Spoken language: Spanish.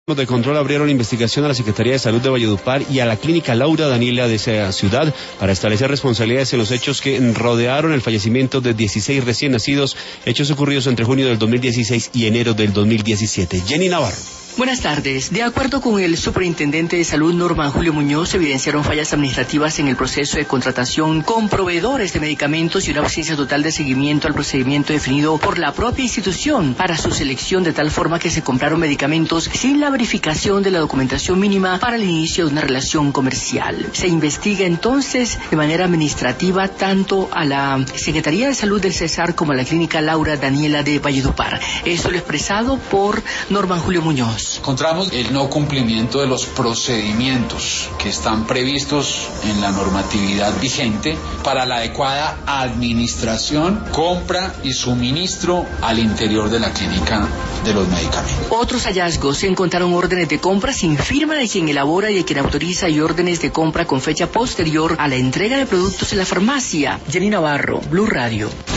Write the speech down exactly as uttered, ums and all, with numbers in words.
De control abrieron investigación a la Secretaría de Salud de Valledupar y a la Clínica Laura Daniela de esa ciudad para establecer responsabilidades en los hechos que rodearon el fallecimiento de dieciséis recién nacidos, hechos ocurridos entre junio del dos mil dieciséis y enero del dos mil diecisiete. Jenny Navarro. Buenas tardes. De acuerdo con el superintendente de salud, Norman Julio Muñoz, se evidenciaron fallas administrativas en el proceso de contratación con proveedores de medicamentos y una ausencia total de seguimiento al procedimiento definido por la propia institución para su selección, de tal forma que se compraron medicamentos sin la verificación de la documentación mínima para el inicio de una relación comercial. Se investiga entonces de manera administrativa tanto a la Secretaría de Salud del Cesar como a la Clínica Laura Daniela de Valledupar. Eso lo expresado por Norman Julio Muñoz. Encontramos el no cumplimiento de los procedimientos que están previstos en la normatividad vigente para la adecuada administración, compra y suministro al interior de la clínica de los medicamentos. Otros hallazgos: se encontraron órdenes de compra sin firma de quien elabora y de quien autoriza y órdenes de compra con fecha posterior a la entrega de productos en la farmacia. Jenny Navarro, Blue Radio.